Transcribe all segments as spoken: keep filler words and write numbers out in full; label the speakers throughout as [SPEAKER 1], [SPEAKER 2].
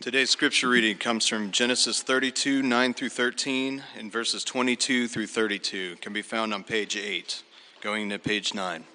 [SPEAKER 1] Today's scripture reading comes from Genesis thirty-two, nine through thirteen, and verses twenty-two through thirty-two. It can be found on page eight, going to page nine.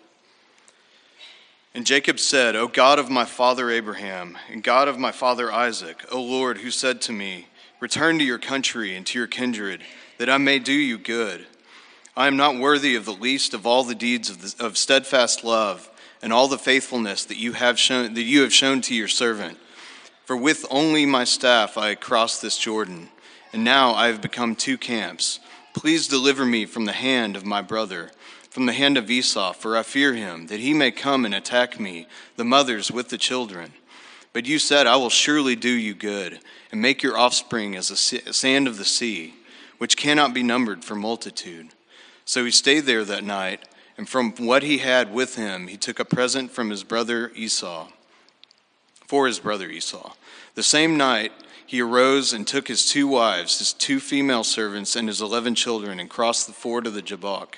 [SPEAKER 1] And Jacob said, O God of my father Abraham, and God of my father Isaac, O Lord, who said to me, Return to your country and to your kindred, that I may do you good. I am not worthy of the least of all the deeds of, the, of steadfast love and all the faithfulness that you have shown that you have shown to your servant. For with only my staff I crossed this Jordan, and now I have become two camps. Please deliver me from the hand of my brother, from the hand of Esau, for I fear him, that he may come and attack me, the mothers with the children. But you said, I will surely do you good, and make your offspring as the sand of the sea, which cannot be numbered for multitude. So he stayed there that night, and from what he had with him, he took a present from his brother Esau. For his brother Esau. The same night he arose and took his two wives, his two female servants, and his eleven children, and crossed the ford of the Jabbok.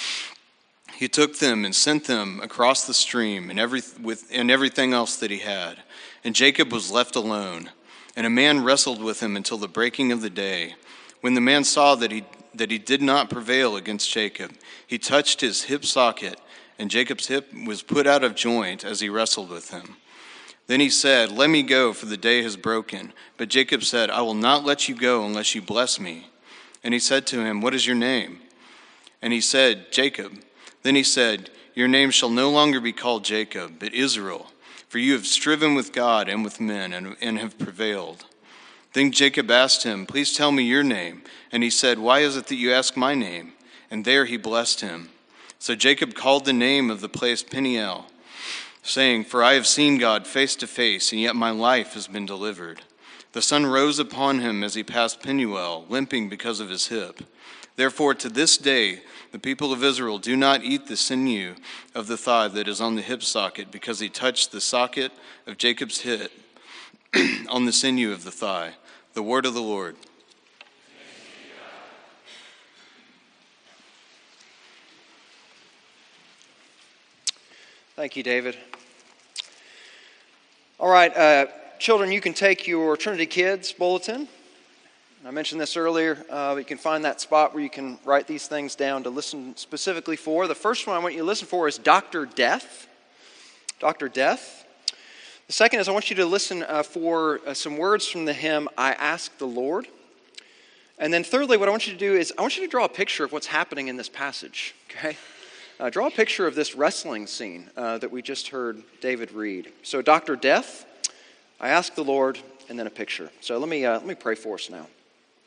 [SPEAKER 1] He took them and sent them across the stream and every with and everything else that he had. And Jacob was left alone, and a man wrestled with him until the breaking of the day. When the man saw that he that he did not prevail against Jacob, he touched his hip socket, and Jacob's hip was put out of joint as he wrestled with him. Then he said, Let me go, for the day has broken. But Jacob said, I will not let you go unless you bless me. And he said to him, What is your name? And he said, Jacob. Then he said, Your name shall no longer be called Jacob, but Israel, for you have striven with God and with men, and, and have prevailed. Then Jacob asked him, Please tell me your name. And he said, Why is it that you ask my name? And there he blessed him. So Jacob called the name of the place Peniel, saying, For I have seen God face to face, and yet my life has been delivered. The sun rose upon him as he passed Penuel, limping because of his hip. Therefore to this day the people of Israel do not eat the sinew of the thigh that is on the hip socket, because he touched the socket of Jacob's hip on the sinew of the thigh. The word of the Lord.
[SPEAKER 2] Thank you, David. All right, uh, children, you can take your Trinity Kids bulletin. I mentioned this earlier. Uh, you can find that spot where you can write these things down to listen specifically for. The first one I want you to listen for is Doctor Death. Doctor Death. The second is I want you to listen uh, for uh, some words from the hymn, I Ask the Lord. And then thirdly, what I want you to do is I want you to draw a picture of what's happening in this passage, okay? Uh, draw a picture of this wrestling scene uh, that we just heard David read. So, Doctor Death, I Ask the Lord, and then a picture. So let me uh, let me pray for us now.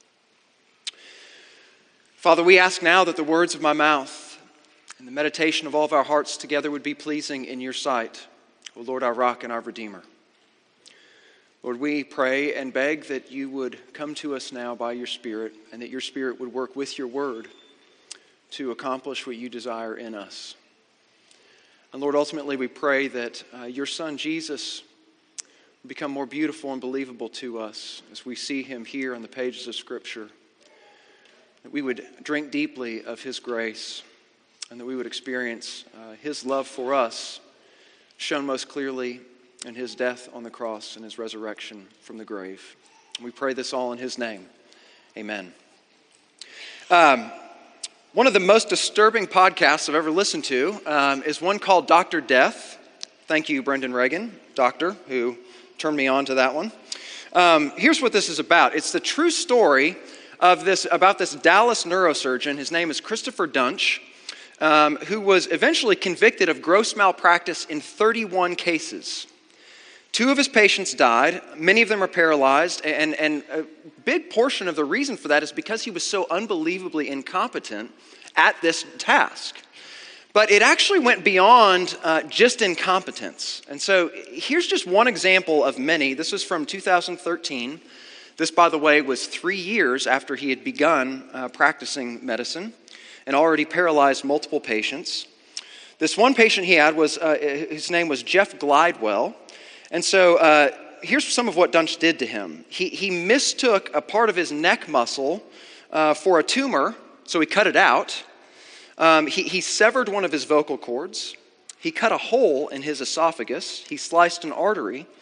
[SPEAKER 2] Father, we ask now that the words of my mouth and the meditation of all of our hearts together would be pleasing in your sight, O Lord, our rock and our Redeemer. Lord, we pray and beg that you would come to us now by your Spirit, and that your Spirit would work with your word to accomplish what you desire in us. And Lord, ultimately we pray that uh, your Son Jesus will become more beautiful and believable to us as we see him here on the pages of Scripture. That we would drink deeply of his grace, and that we would experience uh, his love for us shown most clearly in his death on the cross and his resurrection from the grave. And we pray this all in his name. Amen. Um, One of the most disturbing podcasts I've ever listened to um, is one called Doctor Death. Thank you, Brendan Reagan, doctor, who turned me on to that one. Um, here's what this is about. It's the true story of this about this Dallas neurosurgeon. His name is Christopher Duntsch, um, who was eventually convicted of gross malpractice in thirty-one cases. Two of his patients died. Many of them are paralyzed. And, and a big portion of the reason for that is because he was so unbelievably incompetent at this task. But it actually went beyond uh, just incompetence. And so here's just one example of many. This is from two thousand thirteen. This, by the way, was three years after he had begun uh, practicing medicine and already paralyzed multiple patients. This one patient he had was, uh, his name was Jeff Glidewell. And so uh, here's some of what Duntsch did to him. He, he mistook a part of his neck muscle uh, for a tumor, so he cut it out. Um, he, he severed one of his vocal cords. He cut a hole in his esophagus. He sliced an artery.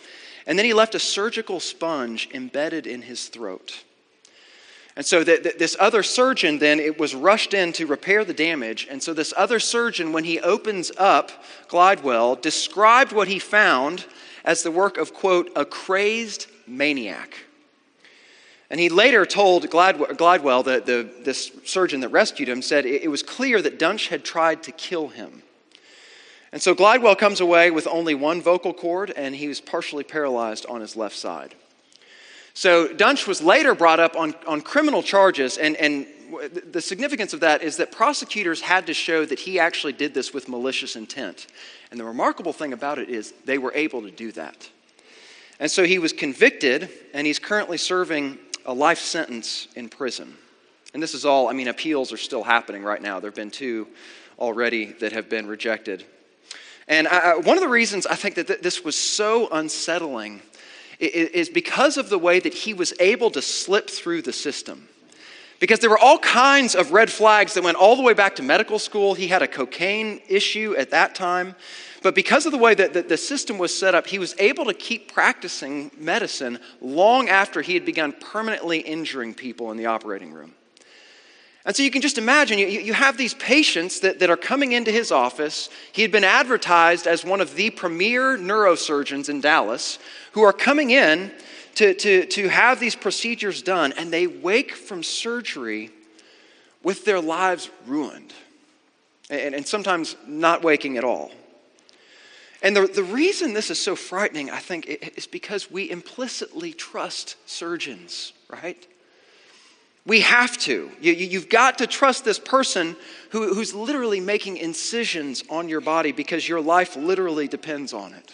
[SPEAKER 2] And then he left a surgical sponge embedded in his throat. And so the, the, this other surgeon then, it was rushed in to repair the damage. And so this other surgeon, when he opens up Glidewell, described what he found as the work of, quote, a crazed maniac. And he later told Glidewell, Glidewell the, the, this surgeon that rescued him, said it, it was clear that Duntsch had tried to kill him. And so Glidewell comes away with only one vocal cord, and he was partially paralyzed on his left side. So Duntsch was later brought up on, on criminal charges, and, and the significance of that is that prosecutors had to show that he actually did this with malicious intent. And the remarkable thing about it is they were able to do that. And so he was convicted, and he's currently serving a life sentence in prison. And this is all, I mean, appeals are still happening right now. There have been two already that have been rejected. And I, one of the reasons I think that th- this was so unsettling is because of the way that he was able to slip through the system. Because there were all kinds of red flags that went all the way back to medical school. He had a cocaine issue at that time. But because of the way that the system was set up, he was able to keep practicing medicine long after he had begun permanently injuring people in the operating room. And so you can just imagine, you, you have these patients that, that are coming into his office. He had been advertised as one of the premier neurosurgeons in Dallas who are coming in to, to, to have these procedures done, and they wake from surgery with their lives ruined, and, and sometimes not waking at all. And the, the reason this is so frightening, I think, is because we implicitly trust surgeons, right? We have to. You, you've got to trust this person who, who's literally making incisions on your body because your life literally depends on it.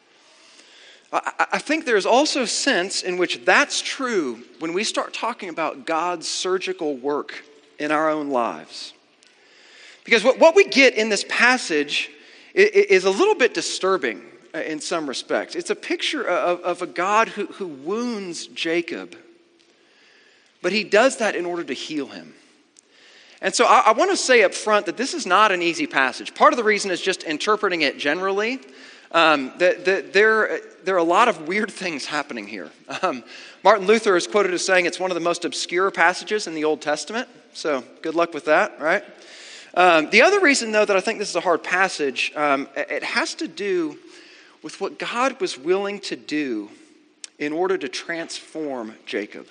[SPEAKER 2] I, I think there's also a sense in which that's true when we start talking about God's surgical work in our own lives. Because what, what we get in this passage is, is a little bit disturbing in some respects. It's a picture of, of a God who, who wounds Jacob. But he does that in order to heal him. And so I, I want to say up front that this is not an easy passage. Part of the reason is just interpreting it generally. Um, that, that there, there are a lot of weird things happening here. Um, Martin Luther is quoted as saying it's one of the most obscure passages in the Old Testament. So good luck with that, right? Um, the other reason, though, that I think this is a hard passage, um, it has to do with what God was willing to do in order to transform Jacob.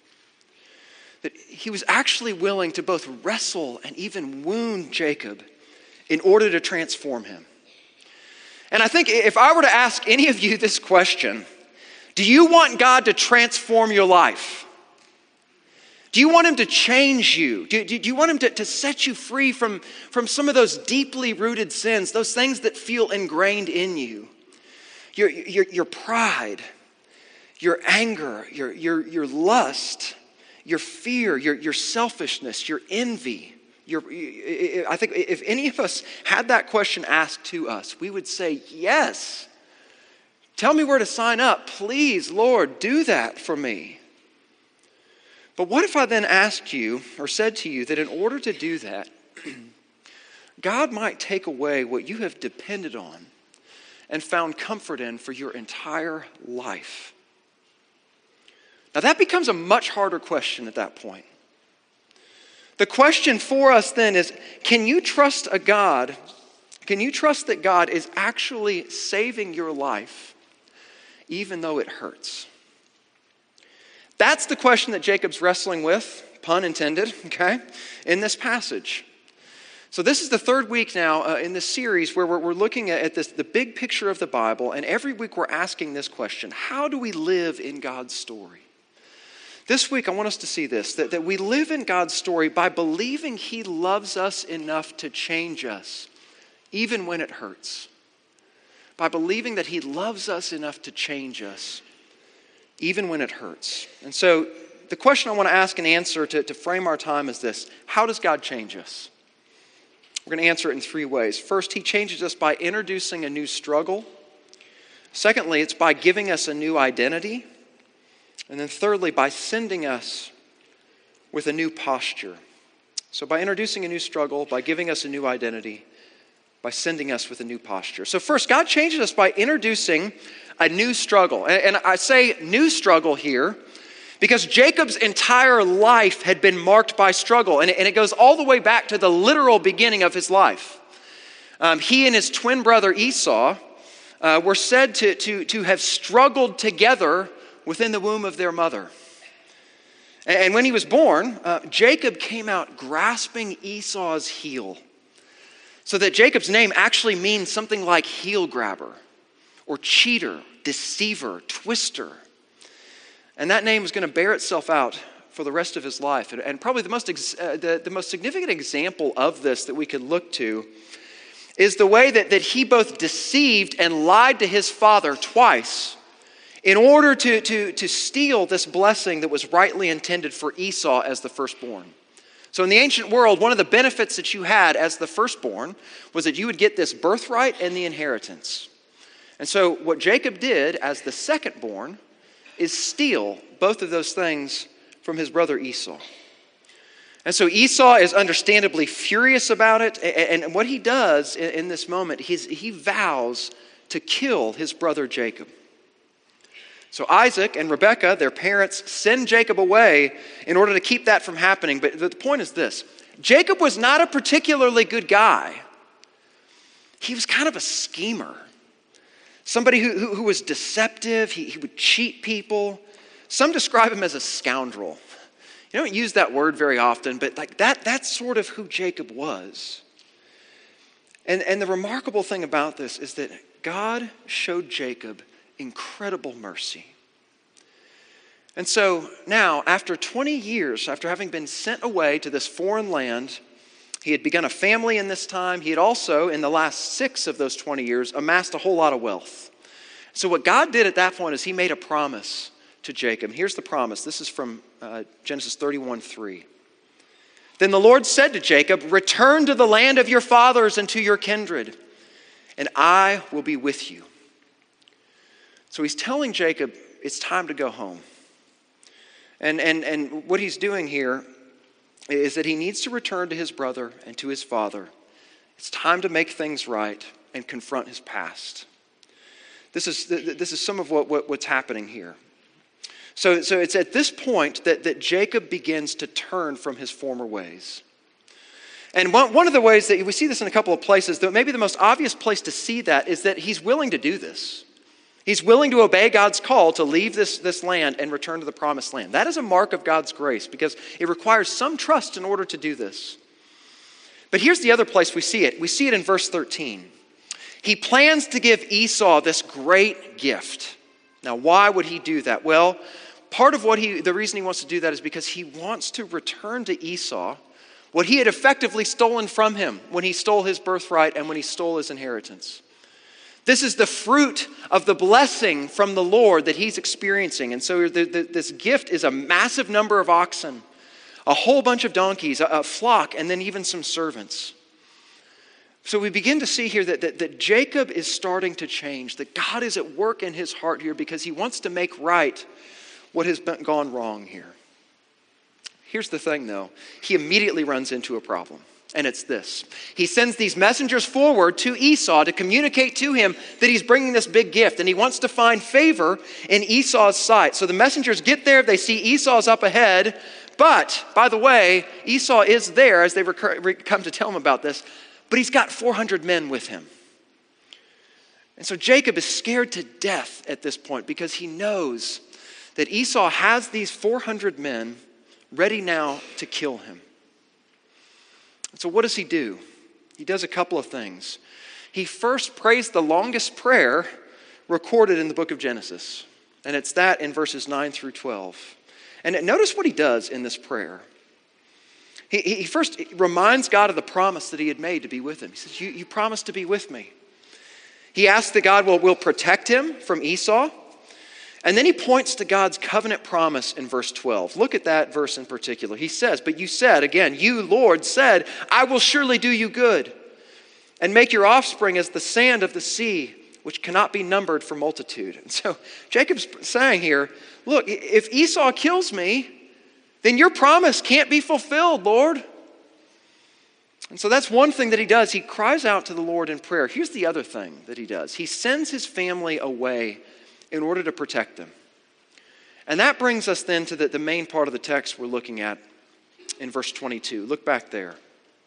[SPEAKER 2] That he was actually willing to both wrestle and even wound Jacob in order to transform him. And I think if I were to ask any of you this question, do you want God to transform your life? Do you want him to change you? Do, do, do you want him to, to set you free from, from some of those deeply rooted sins, those things that feel ingrained in you? Your, your, your pride, your anger, your, your, your lust, your fear, your, your selfishness, your envy. Your, I think if any of us had that question asked to us, we would say, yes. Tell me where to sign up. Please, Lord, do that for me. But what if I then asked you or said to you that in order to do that, God might take away what you have depended on and found comfort in for your entire life? Now that becomes a much harder question at that point. The question for us then is, can you trust a God, can you trust that God is actually saving your life even though it hurts? That's the question that Jacob's wrestling with, pun intended, okay, in this passage. So this is the third week now uh, in this series where we're, we're looking at, at this, the big picture of the Bible, and every week we're asking this question: how do we live in God's story? This week I want us to see this, that, that we live in God's story by believing he loves us enough to change us, even when it hurts. By believing that he loves us enough to change us, even when it hurts. And so the question I want to ask and answer to, to frame our time is this: how does God change us? We're going to answer it in three ways. First, he changes us by introducing a new struggle. Secondly, it's by giving us a new identity. And then thirdly, by sending us with a new posture. So by introducing a new struggle, by giving us a new identity, by sending us with a new posture. So first, God changes us by introducing a new struggle. And, and I say new struggle here because Jacob's entire life had been marked by struggle. And it, and it goes all the way back to the literal beginning of his life. Um, he and his twin brother Esau uh, were said to, to, to have struggled together within the womb of their mother. And, and when he was born, uh, Jacob came out grasping Esau's heel. So that Jacob's name actually means something like heel grabber or cheater, deceiver, twister. And that name is going to bear itself out for the rest of his life. And, and probably the most, ex- uh, the, the most significant example of this that we could look to is the way that, that he both deceived and lied to his father twice in order to, to, to steal this blessing that was rightly intended for Esau as the firstborn. So in the ancient world, one of the benefits that you had as the firstborn was that you would get this birthright and the inheritance. And so what Jacob did as the secondborn is steal both of those things from his brother Esau. And so Esau is understandably furious about it. And what he does in this moment, he's, he vows to kill his brother Jacob. So Isaac and Rebekah, their parents, send Jacob away in order to keep that from happening. But the point is this: Jacob was not a particularly good guy. He was kind of a schemer. Somebody who, who, who was deceptive. He, he would cheat people. Some describe him as a scoundrel. You don't use that word very often, but like that, that's sort of who Jacob was. And, and the remarkable thing about this is that God showed Jacob incredible mercy. And so now, after twenty years, after having been sent away to this foreign land, he had begun a family in this time. He had also, in the last six of those twenty years, amassed a whole lot of wealth. So what God did at that point is he made a promise to Jacob. Here's the promise. This is from uh, Genesis thirty-one three. Then the Lord said to Jacob, "Return to the land of your fathers and to your kindred, and I will be with you." So he's telling Jacob it's time to go home. And, and, and what he's doing here is that he needs to return to his brother and to his father. It's time to make things right and confront his past. This is, this is some of what, what, what's happening here. So, so it's at this point that, that Jacob begins to turn from his former ways. And one, one of the ways that we see this in a couple of places, though maybe the most obvious place to see that is that he's willing to do this. He's willing to obey God's call to leave this, this land and return to the promised land. That is a mark of God's grace because it requires some trust in order to do this. But here's the other place we see it. We see it in verse thirteen. He plans to give Esau this great gift. Now, why would he do that? Well, part of what he, the reason he wants to do that is because he wants to return to Esau what he had effectively stolen from him when he stole his birthright and when he stole his inheritance. This is the fruit of the blessing from the Lord that he's experiencing. And so the, the, this gift is a massive number of oxen, a whole bunch of donkeys, a, a flock, and then even some servants. So we begin to see here that, that, that Jacob is starting to change, that God is at work in his heart here because he wants to make right what has been, gone wrong here. Here's the thing, though. He immediately runs into a problem. And it's this. He sends these messengers forward to Esau to communicate to him that he's bringing this big gift. And he wants to find favor in Esau's sight. So the messengers get there. They see Esau's up ahead. But, by the way, Esau is there as they recur- come to tell him about this. But he's got four hundred men with him. And so Jacob is scared to death at this point because he knows that Esau has these four hundred men ready now to kill him. So what does he do? He does a couple of things. He first prays the longest prayer recorded in the book of Genesis. And it's that in verses nine through twelve. And notice what he does in this prayer. He, he first reminds God of the promise that he had made to be with him. He says, you, you promised to be with me. He asks that God will, will protect him from Esau. And then he points to God's covenant promise in verse twelve. Look at that verse in particular. He says, but you said, again, you, Lord, said, I will surely do you good and make your offspring as the sand of the sea, which cannot be numbered for multitude. And so Jacob's saying here, look, if Esau kills me, then your promise can't be fulfilled, Lord. And so that's one thing that he does. He cries out to the Lord in prayer. Here's the other thing that he does. He sends his family away in order to protect them. And that brings us then to the, the main part of the text we're looking at in verse twenty-two. Look back there.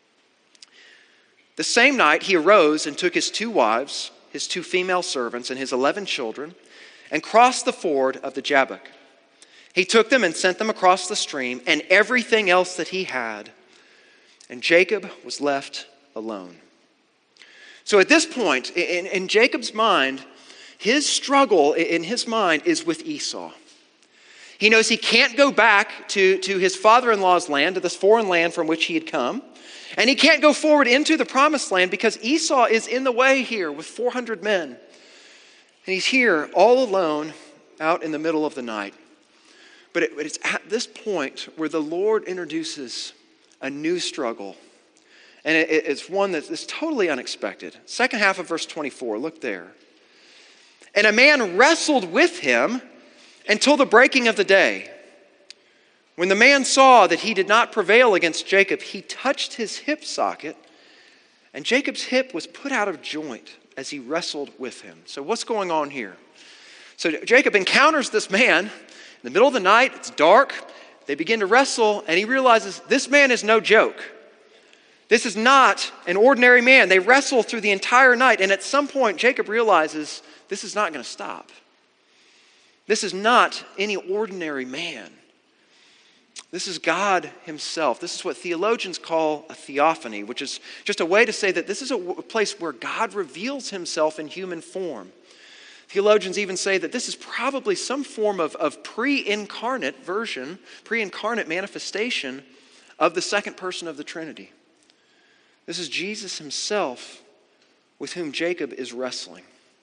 [SPEAKER 2] The same night he arose and took his two wives, his two female servants, and his eleven children, and crossed the ford of the Jabbok. He took them and sent them across the stream, and everything else that he had. And Jacob was left alone. So at this point, in, in Jacob's mind, his struggle in his mind is with Esau. He knows he can't go back to, to his father-in-law's land, to this foreign land from which he had come. And he can't go forward into the promised land because Esau is in the way here with four hundred men. And he's here all alone out in the middle of the night. But it, it's at this point where the Lord introduces a new struggle. And it, it's one that is totally unexpected. Second half of verse twenty-four, look there. And a man wrestled with him until the breaking of the day. When the man saw that he did not prevail against Jacob, he touched his hip socket, and Jacob's hip was put out of joint as he wrestled with him. So what's going on here? So Jacob encounters this man in the middle of the night. It's dark. They begin to wrestle, and he realizes this man is no joke. This is not an ordinary man. They wrestle through the entire night, and at some point, Jacob realizes this is not going to stop. This is not any ordinary man. This is God himself. This is what theologians call a theophany, which is just a way to say that this is a place where God reveals himself in human form. Theologians even say that this is probably some form of, of pre-incarnate version, pre-incarnate manifestation of the second person of the Trinity. This is Jesus himself with whom Jacob is wrestling.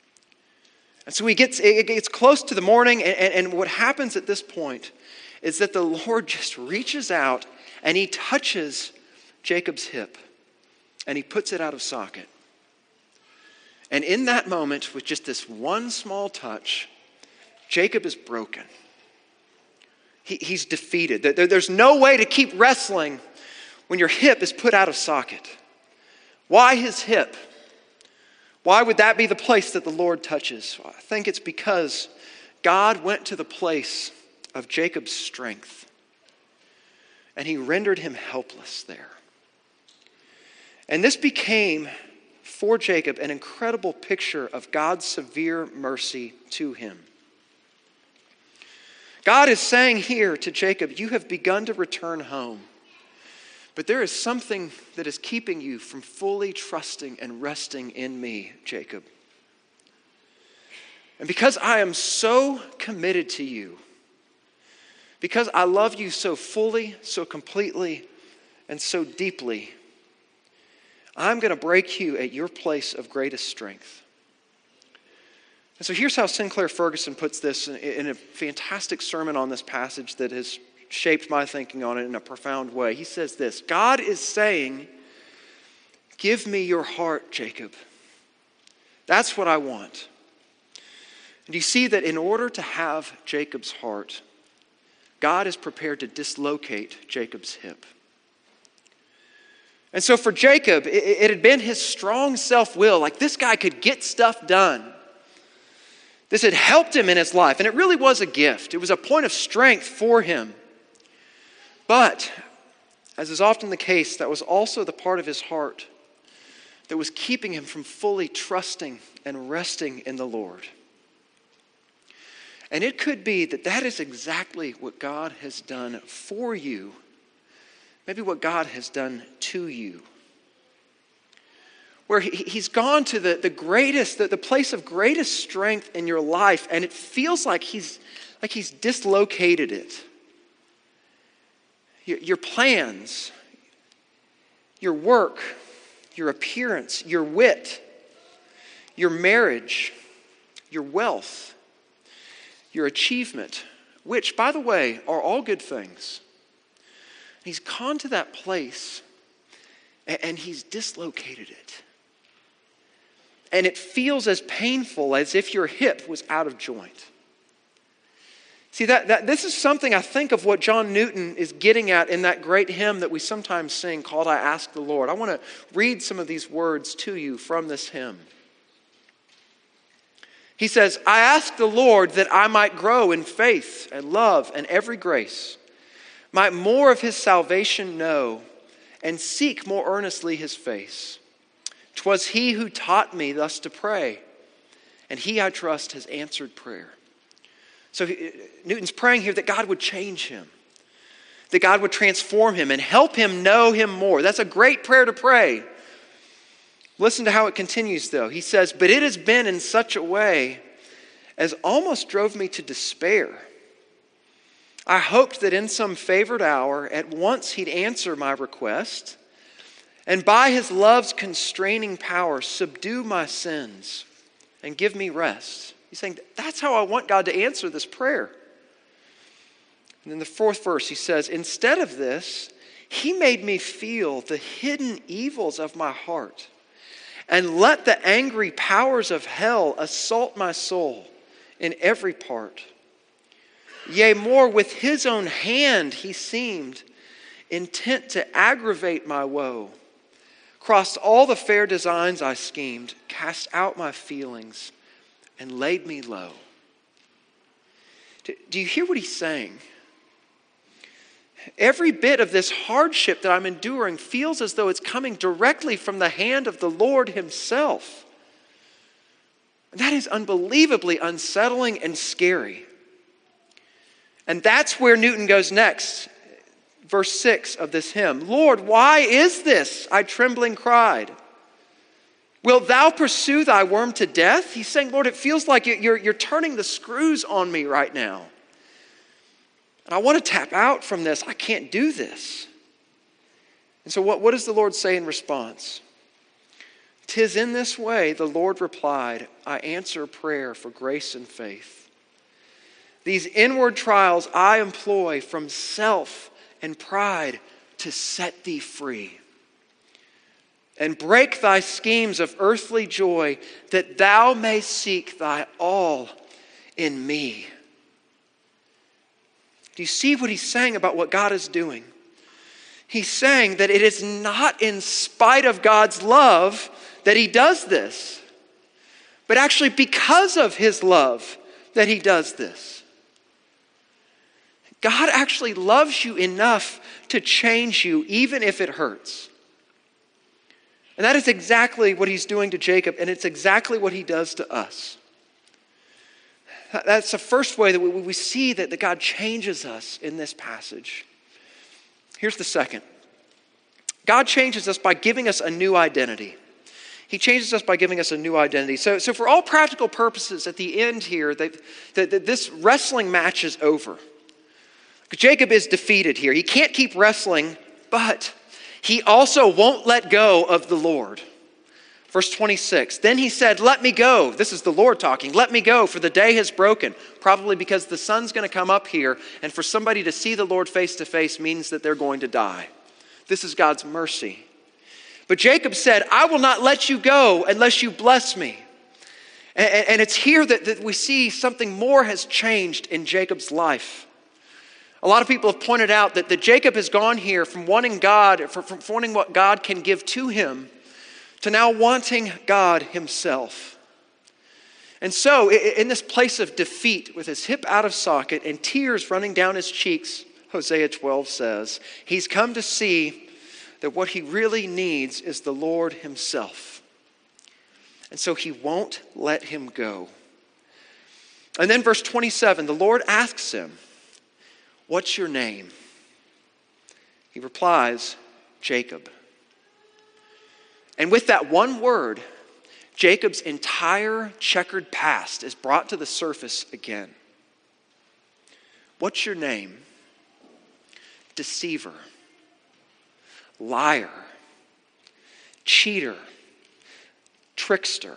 [SPEAKER 2] And so he gets, it gets close to the morning, and, and, and what happens at this point is that the Lord just reaches out and he touches Jacob's hip and he puts it out of socket. And in that moment, with just this one small touch, Jacob is broken. He, he's defeated. There, there's no way to keep wrestling when your hip is put out of socket. Why his hip? Why would that be the place that the Lord touches? I think it's because God went to the place of Jacob's strength, and he rendered him helpless there. And this became, for Jacob, an incredible picture of God's severe mercy to him. God is saying here to Jacob, you have begun to return home, but there is something that is keeping you from fully trusting and resting in me, Jacob. And because I am so committed to you, because I love you so fully, so completely, and so deeply, I'm going to break you at your place of greatest strength. And so here's how Sinclair Ferguson puts this in a fantastic sermon on this passage that has shaped my thinking on it in a profound way. He says this: God is saying, give me your heart, Jacob. That's what I want. And you see that in order to have Jacob's heart, God is prepared to dislocate Jacob's hip. And so for Jacob, it, it had been his strong self-will, like this guy could get stuff done. This had helped him in his life, and it really was a gift. It was a point of strength for him. But, as is often the case, that was also the part of his heart that was keeping him from fully trusting and resting in the Lord. And it could be that that is exactly what God has done for you, maybe what God has done to you. Where he, he's gone to the, the greatest, the, the place of greatest strength in your life, and it feels like he's, like he's dislocated it. Your, your plans, your work, your appearance, your wit, your marriage, your wealth, your achievement, which, by the way, are all good things. He's gone to that place and, and he's dislocated it. And it feels as painful as if your hip was out of joint. See, that, that this is something I think of what John Newton is getting at in that great hymn that we sometimes sing called I Ask the Lord. I want to read some of these words to you from this hymn. He says, I ask the Lord that I might grow in faith and love and every grace, might more of his salvation know, and seek more earnestly his face. 'Twas he who taught me thus to pray, and he, I trust, has answered prayer. So Newton's praying here that God would change him, that God would transform him and help him know him more. That's a great prayer to pray. Listen to how it continues, though. He says, but it has been in such a way as almost drove me to despair. I hoped that in some favored hour at once he'd answer my request, and by his love's constraining power subdue my sins and give me rest. He's saying, that's how I want God to answer this prayer. And in the fourth verse, he says, instead of this, he made me feel the hidden evils of my heart, and let the angry powers of hell assault my soul in every part. Yea, more, with his own hand he seemed intent to aggravate my woe. Crossed all the fair designs I schemed, cast out my feelings, and laid me low. Do you hear what he's saying? Every bit of this hardship that I'm enduring feels as though it's coming directly from the hand of the Lord himself. That is unbelievably unsettling and scary. And that's where Newton goes next. Verse six of this hymn. Lord, why is this? I trembling cried. Wilt thou pursue thy worm to death? He's saying, Lord, it feels like you're, you're turning the screws on me right now. And I want to tap out from this. I can't do this. And so what, what does the Lord say in response? 'Tis in this way, the Lord replied, I answer prayer for grace and faith. These inward trials I employ from self and pride to set thee free, and break thy schemes of earthly joy, that thou mayst seek thy all in me. Do you see what he's saying about what God is doing? He's saying that it is not in spite of God's love that he does this, but actually because of his love that he does this. God actually loves you enough to change you, even if it hurts. And that is exactly what he's doing to Jacob, and it's exactly what he does to us. That's the first way that we, we see that, that God changes us in this passage. Here's the second. God changes us by giving us a new identity. He changes us by giving us a new identity. So, so for all practical purposes, at the end here, that, that, that this wrestling match is over. Jacob is defeated here. He can't keep wrestling, but he also won't let go of the Lord. Verse twenty-six, then he said, let me go. This is the Lord talking. Let me go, for the day has broken. Probably because the sun's going to come up here, and for somebody to see the Lord face to face means that they're going to die. This is God's mercy. But Jacob said, I will not let you go unless you bless me. And, and it's here that, that we see something more has changed in Jacob's life. A lot of people have pointed out that, that Jacob has gone here from wanting God, from, from wanting what God can give to him, to now wanting God himself. And so, in this place of defeat, with his hip out of socket and tears running down his cheeks, Hosea twelve says, he's come to see that what he really needs is the Lord himself. And so he won't let him go. And then verse twenty-seven, the Lord asks him, what's your name? He replies, Jacob. And with that one word, Jacob's entire checkered past is brought to the surface again. What's your name? Deceiver, liar, cheater, trickster.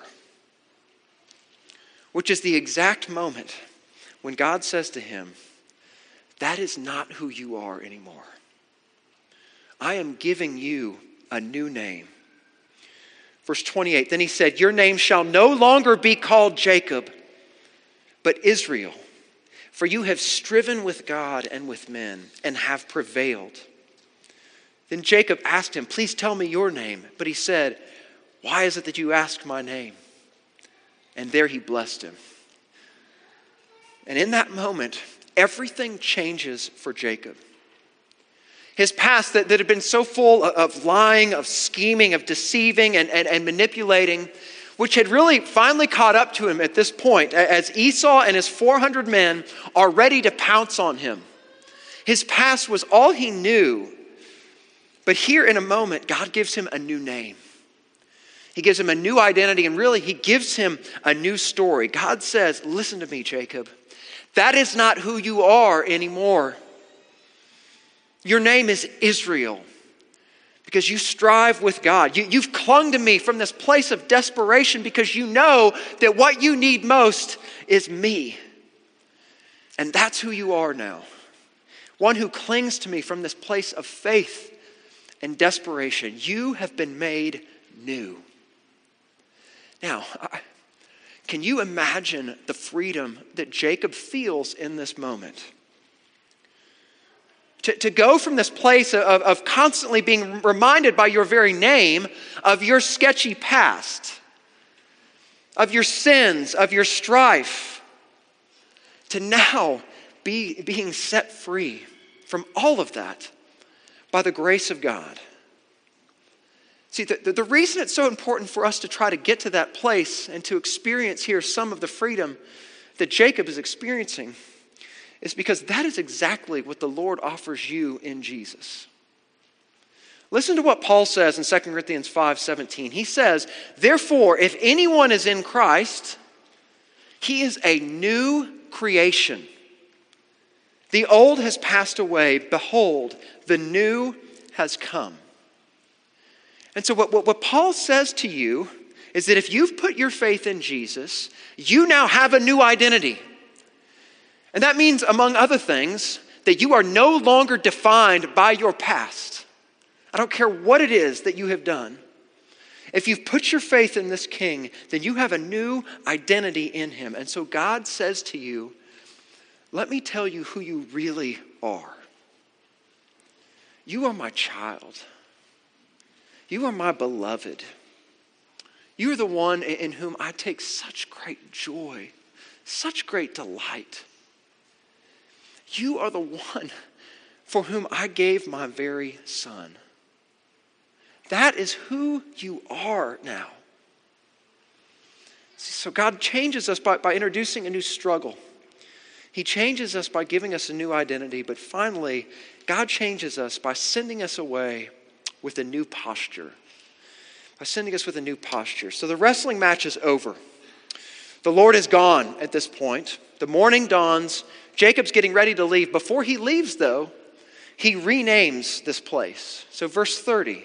[SPEAKER 2] Which is the exact moment when God says to him, that is not who you are anymore. I am giving you a new name. Verse twenty-eight, then he said, your name shall no longer be called Jacob, but Israel. For you have striven with God and with men and have prevailed. Then Jacob asked him, please tell me your name. But he said, why is it that you ask my name? and there he blessed him. And in that moment, everything changes for Jacob. His past that, that had been so full of lying, of scheming, of deceiving and, and, and manipulating, which had really finally caught up to him at this point, as Esau and his four hundred men are ready to pounce on him. His past was all he knew. But here in a moment, God gives him a new name. He gives him a new identity, and really he gives him a new story. God says, listen to me, Jacob. That is not who you are anymore. Your name is Israel because you strive with God. You, you've clung to me from this place of desperation because you know that what you need most is me. And that's who you are now. One who clings to me from this place of faith and desperation. You have been made new. Now, can you imagine the freedom that Jacob feels in this moment? To, to go from this place of, of constantly being reminded by your very name of your sketchy past, of your sins, of your strife, to now be being set free from all of that by the grace of God. See, the, the, the reason it's so important for us to try to get to that place and to experience here some of the freedom that Jacob is experiencing is because that is exactly what the Lord offers you in Jesus. Listen to what Paul says in Second Corinthians five seventeen. He says, therefore, if anyone is in Christ, he is a new creation. The old has passed away. Behold, the new has come. And so what, what, what Paul says to you is that if you've put your faith in Jesus, you now have a new identity. And that means, among other things, that you are no longer defined by your past. I don't care what it is that you have done. If you've put your faith in this King, then you have a new identity in him. And so God says to you, let me tell you who you really are. You are my child. You are my beloved. You are the one in whom I take such great joy, such great delight. You are the one for whom I gave my very son. That is who you are now. So God changes us by, by introducing a new struggle. He changes us by giving us a new identity. But finally, God changes us by sending us away with a new posture. By sending us with a new posture. So the wrestling match is over. The Lord is gone at this point. The morning dawns. Jacob's getting ready to leave. Before he leaves, though, he renames this place. So verse thirty.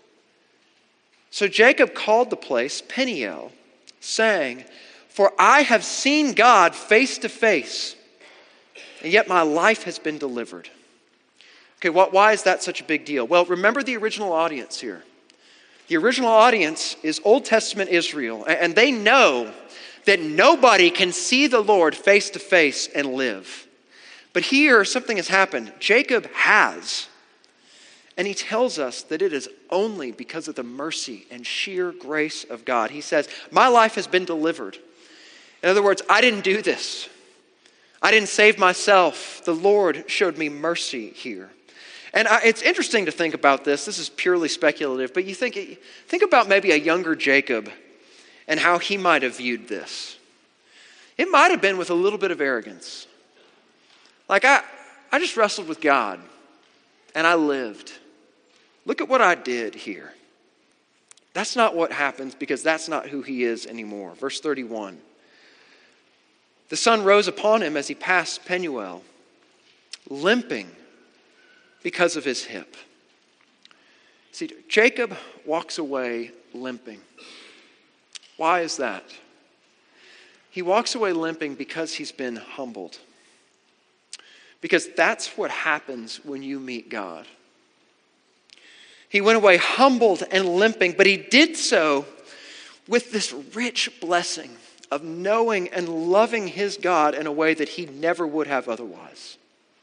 [SPEAKER 2] So Jacob called the place Peniel, saying, for I have seen God face to face, and yet my life has been delivered. Okay, what, why is that such a big deal? Well, remember the original audience here. The original audience is Old Testament Israel, and they know that nobody can see the Lord face to face and live. But here, something has happened. Jacob has. And he tells us that it is only because of the mercy and sheer grace of God. He says, my life has been delivered. In other words, I didn't do this. I didn't save myself. The Lord showed me mercy here. And I, it's interesting to think about this. This is purely speculative, but you think, think about maybe a younger Jacob and how he might have viewed this. It might have been with a little bit of arrogance. Like, I, I just wrestled with God, and I lived. Look at what I did here. That's not what happens because that's not who he is anymore. Verse thirty-one. The sun rose upon him as he passed Penuel, limping because of his hip. See, Jacob walks away limping. Why is that? He walks away limping because he's been humbled. Because that's what happens when you meet God. He went away humbled and limping, but he did so with this rich blessing of knowing and loving his God in a way that he never would have otherwise.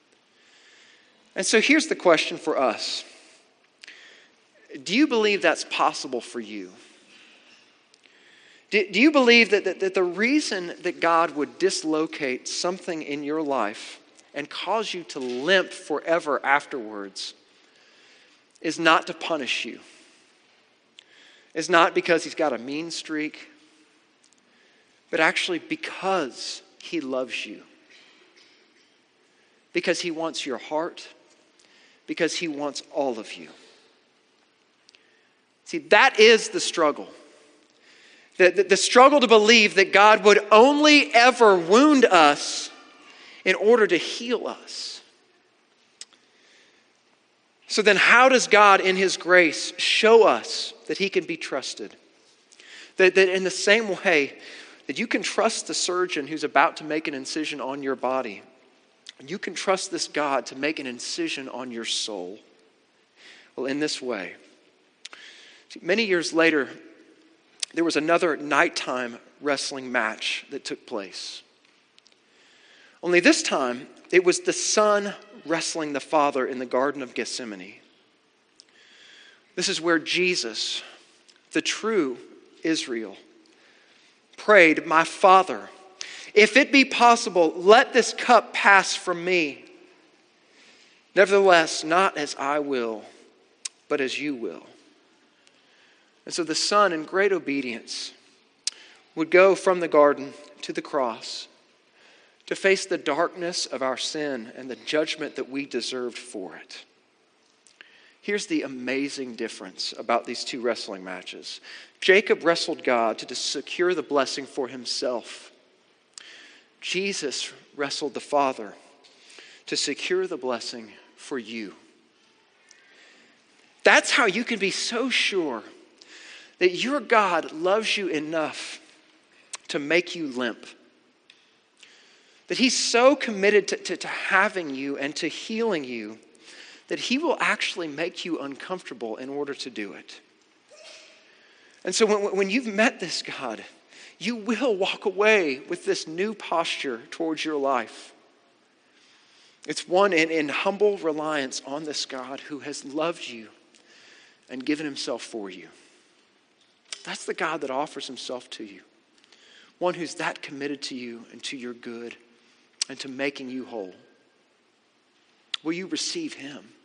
[SPEAKER 2] And so here's the question for us. Do you believe that's possible for you? Do, do you believe that, that, that the reason that God would dislocate something in your life and cause you to limp forever afterwards is not to punish you? Is not because he's got a mean streak, but actually because he loves you. Because he wants your heart. Because he wants all of you. See, that is the struggle. The, the, the struggle to believe that God would only ever wound us in order to heal us. So then how does God in his grace show us that he can be trusted? That, that in the same way that you can trust the surgeon who's about to make an incision on your body, you can trust this God to make an incision on your soul. Well, in this way. See, many years later, there was another nighttime wrestling match that took place. Only this time, it was the Son wrestling the Father in the Garden of Gethsemane. This is where Jesus, the true Israel, prayed, "My Father, if it be possible, let this cup pass from me. Nevertheless, not as I will, but as you will." And so the Son, in great obedience, would go from the garden to the cross to face the darkness of our sin and the judgment that we deserved for it. Here's the amazing difference about these two wrestling matches. Jacob wrestled God to secure the blessing for himself. Jesus wrestled the Father to secure the blessing for you. That's how you can be so sure that your God loves you enough to make you limp. That he's so committed to, to, to having you and to healing you that he will actually make you uncomfortable in order to do it. And so when, when you've met this God, you will walk away with this new posture towards your life. It's one in, in humble reliance on this God who has loved you and given himself for you. That's the God that offers himself to you. One who's that committed to you and to your good and to making you whole. Will you receive him?